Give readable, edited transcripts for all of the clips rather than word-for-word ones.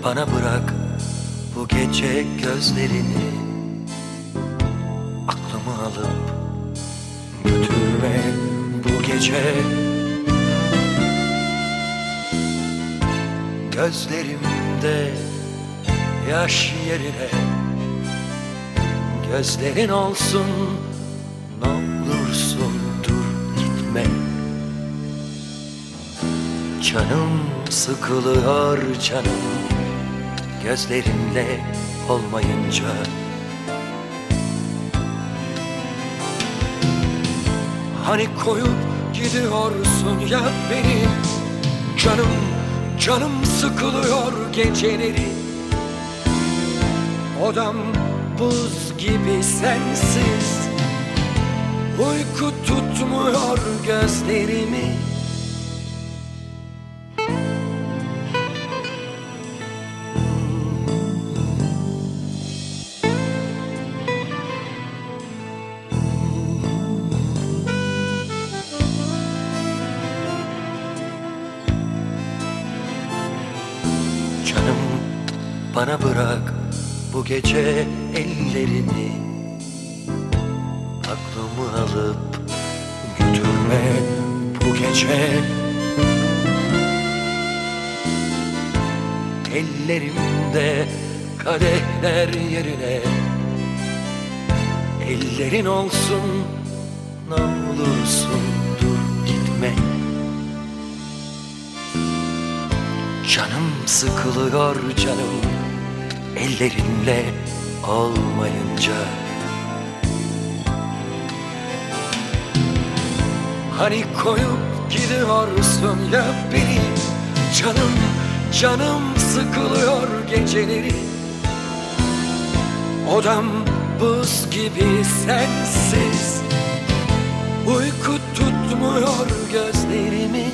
Bana bırak bu gece gözlerini, aklımı alıp götürme bu gece. Gözlerimde yaş yerine gözlerin olsun, ne olursun dur gitme. Canım sıkılıyor canım, gözlerinle olmayınca. Hani koyup gidiyorsun ya beni, canım sıkılıyor geceleri. Odam buz gibi sensiz, uyku tutmuyor gözlerimi. Canım bana bırak bu gece ellerini, aklımı alıp götürme bu gece. Ellerimde kadehler yerine ellerin olsun, ne olursun dur gitme. Canım sıkılıyor canım, ellerinle olmayınca. Hani koyup gidiyorsun ya beni, canım sıkılıyor geceleri. Odam buz gibi sensiz, uyku tutmuyor gözlerimi.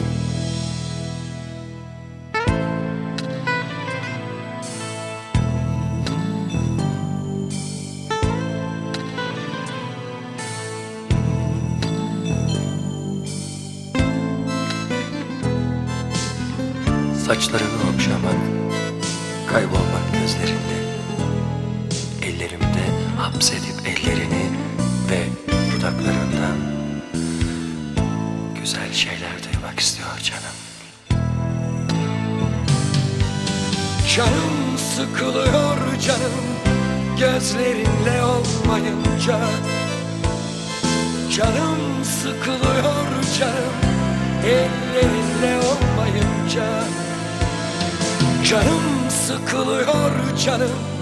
Saçlarını okşamak, kaybolmak gözlerinde, ellerimde hapsedip ellerini ve dudaklarından güzel şeyler duymak istiyor canım. Canım sıkılıyor canım, gözlerinle olmayınca. Canım sıkılıyor canım, ellerinle olmayınca. Canım sıkılıyor canım,